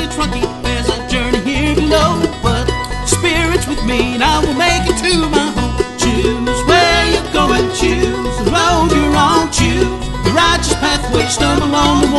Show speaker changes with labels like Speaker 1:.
Speaker 1: it's rocky, there's a journey here below, but Spirit's with me and I will make it to my home. Choose where you're going, choose the road you're on, choose the righteous pathway, stumble on the